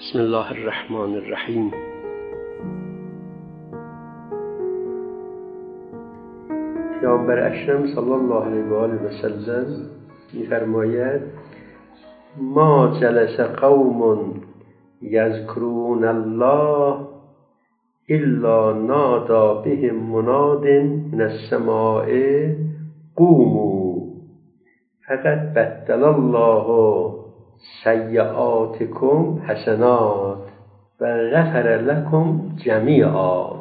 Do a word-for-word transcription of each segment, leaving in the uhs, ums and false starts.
بسم الله الرحمن الرحیم. پیامبر اکرم صلی الله علیه و آله و سلم می‌فرماید ما جلس قوم یذکرون الله الا نادى بهم مناد من السماء قوموا فقد بدل الله سیئاتکم حسنات و غفر لکم جمیعا.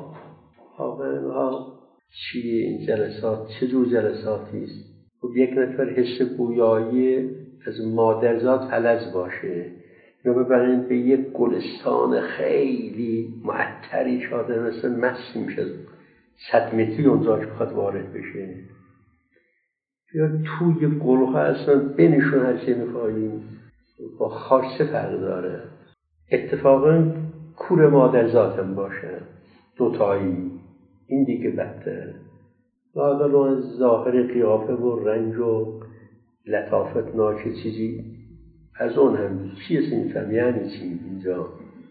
واقعا چیه این جلسات؟ چه جور جلساتی است؟ خب یک نفر حس گویایی از مادرزاد فلج باشه یا ببرین به یک گلستان خیلی معطری شاده مثل مست میشه صد متری اونجاش بخواد وارد بشه یا توی گلها اصلا بینشون هرچی میخواییم با خاک چه فرق داره؟ اتفاقا کور مادرزادم باشه دوتایی این دیگه بدتر. لااقل اون ظاهر قیافه و رنگ و لطافت ناکه چیزی از اون هم چیه میفهم یعنی چی اینجا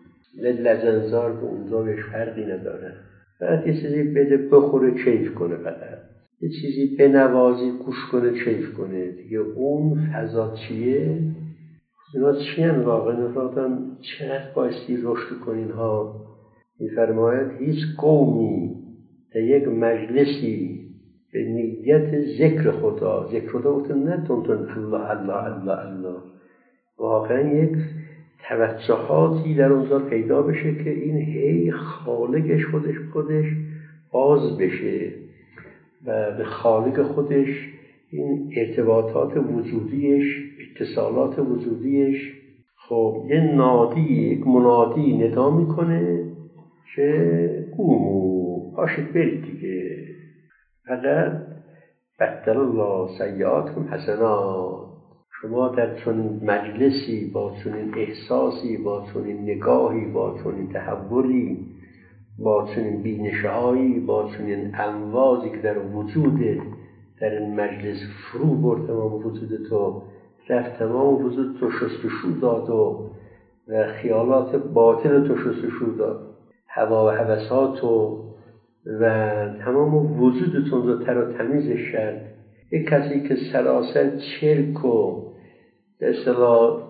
لجنزار به اونجا بهش فرقی نداره. فقط یه چیزی بده بخوره کیف کنه، فقط یه چیزی بنوازی گوش کنه کیف کنه دیگه. اون فضا چیه؟ اینا چی هم واقعا نفرادم چقدر بایستی رشد کنین ها. میفرماید هیچ قومی در یک مجلسی به نیت ذکر خدا ذکر خدا بودن نه تونتون الله الله الله الله واقعا یک توجهاتی در اونجا پیدا بشه که این هی خالقش خودش خودش باز بشه و به خالق خودش این ارتباطات وجودیش اتصالات وجودیش خب یه نادی یک منادی ندا میکنه که قوموا باشید برید دیگه فقط بدل الله سیئاتکم حسنات. شما در چنین مجلسی با چنین احساسی با چنین نگاهی با چنین تحولی با چنین بینشهایی با چنین امواجی که در وجودت در این مجلس فرو برد تمام وجود تو رفت تمام وجود تو شستشو داد و و خیالات باطن تو شستشو داد هوا و هوسات و و تمام وجودتون رو تر و تمیزش کرد. یک کسی که سراسر چرک و به اصطلاح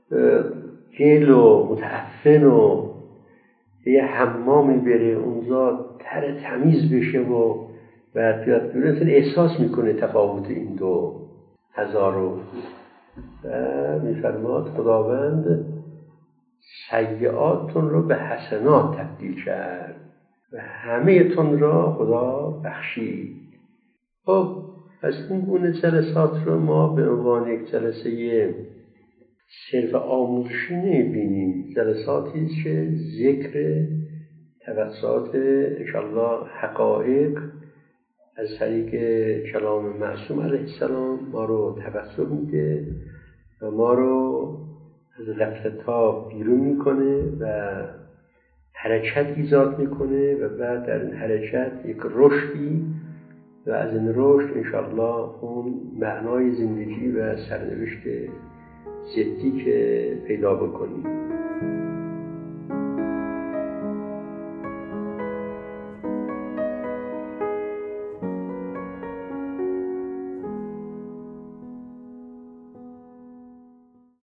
گل و متعفن و یه حمامی بره اونجا تر تمیز بشه و بعد بیاد بیرون احساس میکنه تفاوت این دو هزارو. و میفرماد خداوند سیئاتتون رو به حسنات تبدیل کرد و همه تون را خدا بخشید. خب پس این گونه جلسات رو ما به عنوان یک جلسه صرف آموزشی نمیبینیم. جلساتی است که ذکر توسط انشاءالله حقایق از طریق کلام معصوم علیه السلام ما رو توسط میده و ما رو از غفلت‌ها بیرون میکنه و حرکت ایجاد میکنه و بعد در این حرکت یک رشدی و از این رشد انشاءالله اون معنای زندگی و سرنوشت جدی که پیدا بکنیم.